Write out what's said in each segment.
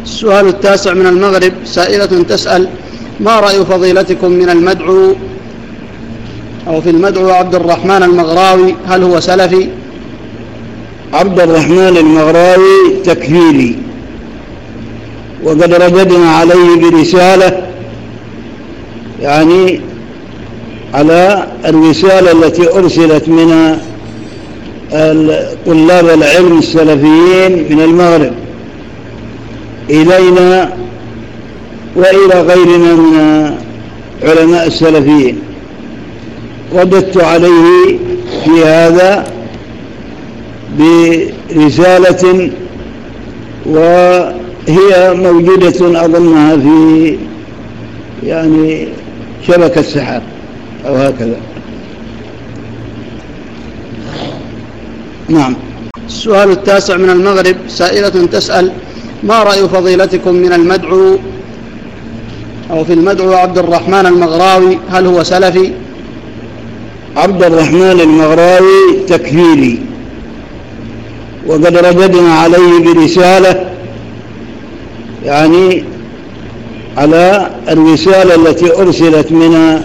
السؤال التاسع من المغرب. سائلة تسأل: ما رأي فضيلتكم من المدعو أو في المدعو عبد الرحمن المغراوي، هل هو سلفي؟ عبد الرحمن المغراوي تكفيري، وقد رددنا عليه برسالة، يعني على الرسالة التي أرسلت من طلاب العلم السلفيين من المغرب إلينا وإلى غيرنا من علماء السلفيين. رددت عليه في هذا برسالة، وهي موجودة أظنها في يعني شبكة السحاب أو هكذا. نعم. السؤال التاسع من المغرب. سائلة تسأل: ما رأي فضيلتكم من المدعو أو في المدعو عبد الرحمن المغراوي، هل هو سلفي؟ عبد الرحمن المغراوي تكفيري، وقد رددنا عليه برسالة، يعني على الرسالة التي أرسلت من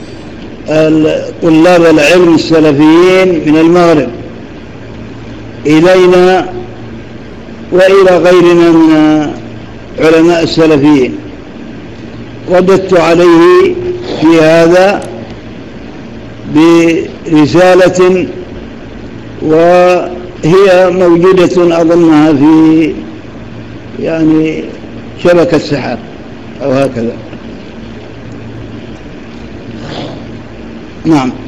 طلاب العلم السلفيين من المغرب إلينا وإلى غيرنا من علماء السلفيين. رددت عليه في هذا برسالة، وهي موجودة أظنها في يعني شبكة السحاب أو هكذا. نعم.